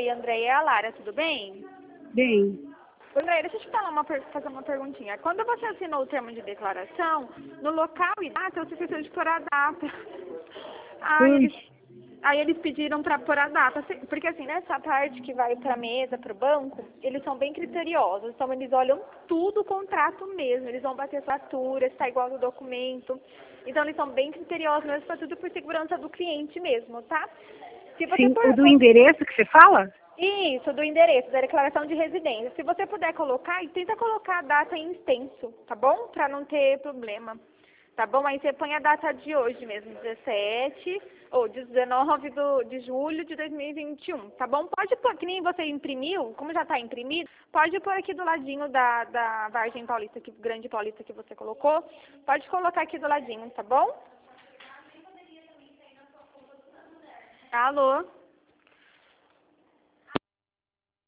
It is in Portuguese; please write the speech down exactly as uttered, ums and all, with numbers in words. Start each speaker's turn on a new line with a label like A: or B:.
A: Oi, Andréia, é a Lara, tudo bem?
B: Bem,
A: Andréia, deixa eu te falar uma, per- fazer uma perguntinha. Quando você assinou o termo de declaração, no local e data, você esqueceu de pôr a data. Aí
B: ui,
A: eles, aí eles pediram para pôr a data. Se- Porque assim, nessa parte que vai para a mesa, para o banco, eles são bem criteriosos. Então, eles olham tudo o contrato mesmo. Eles vão bater fatura, se está igual no documento. Então, eles são bem criteriosos mesmo para tudo por segurança do cliente mesmo, tá? Se você
B: sim,
A: for,
B: o do endereço que você fala?
A: isso, do endereço, da declaração de residência. Se você puder colocar, e tenta colocar a data em extenso, tá bom? Para não ter problema. Tá bom? Aí você põe a data de hoje mesmo, dezessete ou dezenove do, de julho de dois mil e vinte e um, tá bom? Pode pôr, que nem você imprimiu, como já está imprimido, pode pôr aqui do ladinho da, da Vargem Paulista, que, Grande Paulista que você colocou. Pode colocar aqui do ladinho, tá bom? Alô?